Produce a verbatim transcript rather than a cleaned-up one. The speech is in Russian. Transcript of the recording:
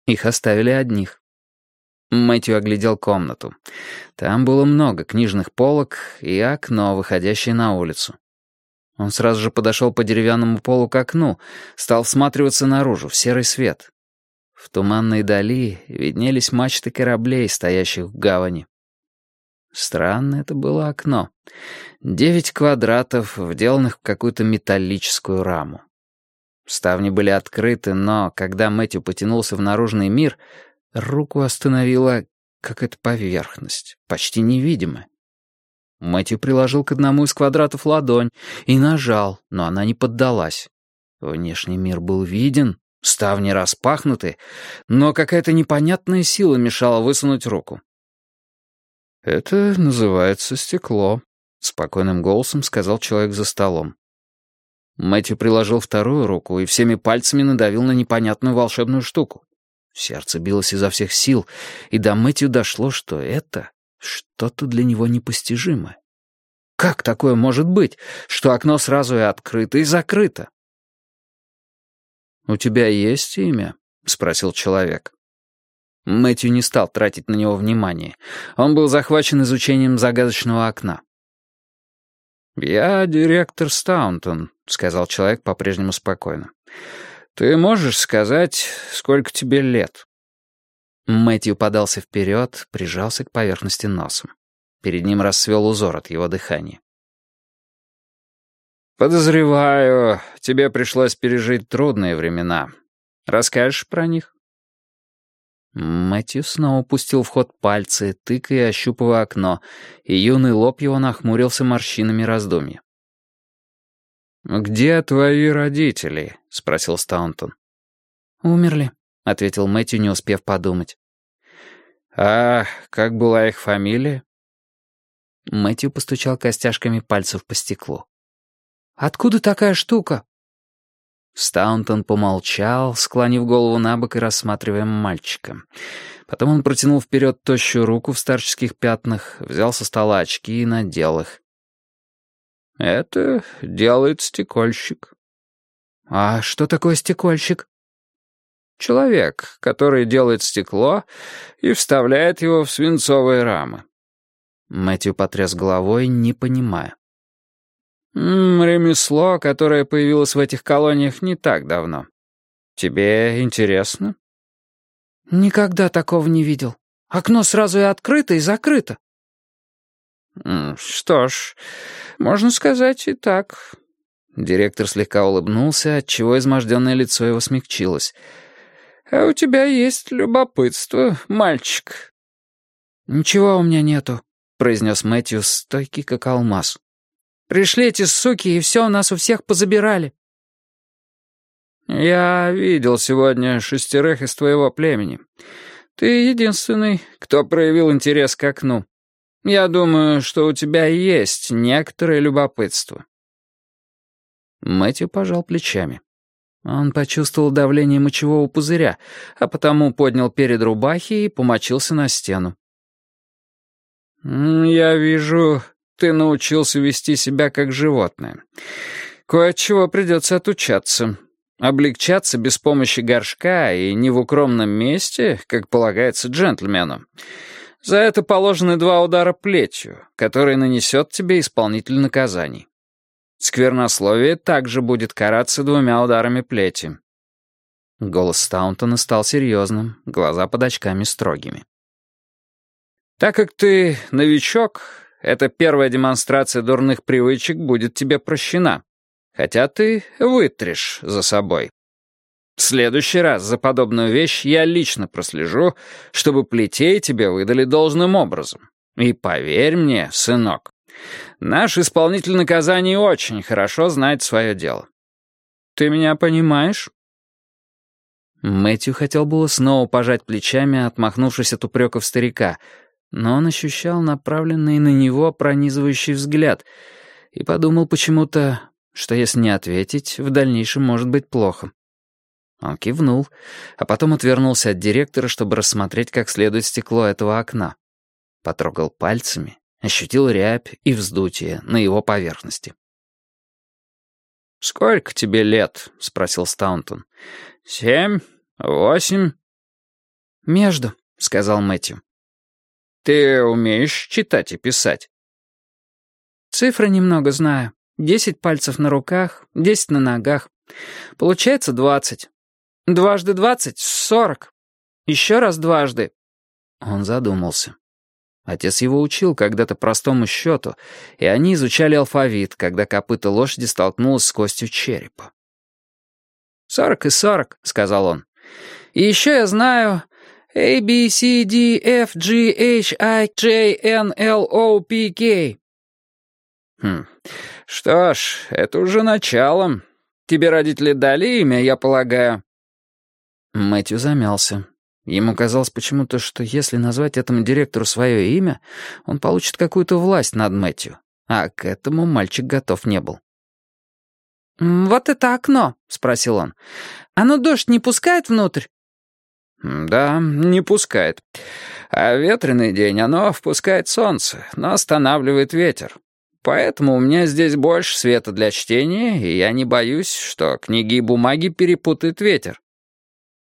Их оставили одних. Мэтью оглядел комнату. Там было много книжных полок и окно, выходящее на улицу. Он сразу же подошел по деревянному полу к окну, стал всматриваться наружу, в серый свет. В туманной дали виднелись мачты кораблей, стоящих в гавани. Странное это было окно. Девять квадратов, вделанных в какую-то металлическую раму. Ставни были открыты, но, когда Мэтью потянулся в наружный мир, руку остановила какая-то поверхность, почти невидимая. Мэтью приложил к одному из квадратов ладонь и нажал, но она не поддалась. Внешний мир был виден, ставни распахнуты, но какая-то непонятная сила мешала высунуть руку. «Это называется стекло», — спокойным голосом сказал человек за столом. Мэтью приложил вторую руку и всеми пальцами надавил на непонятную волшебную штуку. Сердце билось изо всех сил, и до Мэтью дошло, что это что-то для него непостижимое. Как такое может быть, что окно сразу и открыто, и закрыто? «У тебя есть имя?» — спросил человек. Мэтью не стал тратить на него внимание. Он был захвачен изучением загадочного окна. «Я директор Стаунтон», — сказал человек по-прежнему спокойно. «Ты можешь сказать, сколько тебе лет?» Мэтью подался вперед, прижался к поверхности носом. Перед ним расцвел узор от его дыхания. «Подозреваю, тебе пришлось пережить трудные времена. Расскажешь про них?» Мэтью снова пустил в ход пальцы, тыкая и ощупывая окно, и юный лоб его нахмурился морщинами раздумья. «Где твои родители?» — спросил Стаунтон. «Умерли», — ответил Мэтью, не успев подумать. «А как была их фамилия?» Мэтью постучал костяшками пальцев по стеклу. «Откуда такая штука?» Стаунтон помолчал, склонив голову на бок и рассматривая мальчика. Потом он протянул вперед тощую руку в старческих пятнах, взял со стола очки и надел их. «Это делает стекольщик». «А что такое стекольщик?» «Человек, который делает стекло и вставляет его в свинцовые рамы». Мэтью потряс головой, не понимая. М -м, «Ремесло, которое появилось в этих колониях не так давно. Тебе интересно?» «Никогда такого не видел. Окно сразу и открыто, и закрыто». «Что ж, можно сказать и так». Директор слегка улыбнулся, отчего изможденное лицо его смягчилось. «А у тебя есть любопытство, мальчик». «Ничего у меня нету», — произнес Мэтью, стойкий как алмаз. «Пришли эти суки, и все у нас у всех позабирали». «Я видел сегодня шестерых из твоего племени. Ты единственный, кто проявил интерес к окну. Я думаю, что у тебя есть некоторое любопытство». Мэтью пожал плечами. Он почувствовал давление мочевого пузыря, а потому поднял перед рубахи и помочился на стену. «Я вижу, ты научился вести себя как животное. Кое от чего придется отучаться. Облегчаться без помощи горшка и не в укромном месте, как полагается джентльмену. За это положены два удара плетью, которые нанесет тебе исполнитель наказаний. Сквернословие также будет караться двумя ударами плети». Голос Стаунтона стал серьезным, глаза под очками строгими. «Так как ты новичок, эта первая демонстрация дурных привычек будет тебе прощена, хотя ты вытрешь за собой. В следующий раз за подобную вещь я лично прослежу, чтобы плетей тебе выдали должным образом. И поверь мне, сынок, наш исполнитель наказаний очень хорошо знает свое дело. Ты меня понимаешь?» Мэтью хотел было снова пожать плечами, отмахнувшись от упреков старика, но он ощущал направленный на него пронизывающий взгляд и подумал почему-то, что если не ответить, в дальнейшем может быть плохо. Он кивнул, а потом отвернулся от директора, чтобы рассмотреть как следует стекло этого окна. Потрогал пальцами, ощутил рябь и вздутие на его поверхности. «Сколько тебе лет?» — спросил Стаунтон. «Семь? Восемь?» «Между», — сказал Мэтью. «Ты умеешь читать и писать?» «Цифры немного знаю. Десять пальцев на руках, десять на ногах. Получается двадцать. Дважды двадцать — сорок. Еще раз дважды». Он задумался. Отец его учил когда-то простому счету, и они изучали алфавит, когда копыто лошади столкнулось с костью черепа. «Сорок и сорок», — сказал он. «И еще я знаю A, B, C, D, F, G, H, I, J, N, L, O, P, K». «Хм, что ж, это уже начало. Тебе родители дали имя, я полагаю?» Мэтью замялся. Ему казалось почему-то, что если назвать этому директору свое имя, он получит какую-то власть над Мэтью, а к этому мальчик готов не был. «Вот это окно», — спросил он. «Оно дождь не пускает внутрь?» «Да, не пускает. А ветреный день оно впускает солнце, но останавливает ветер. Поэтому у меня здесь больше света для чтения, и я не боюсь, что книги и бумаги перепутает ветер».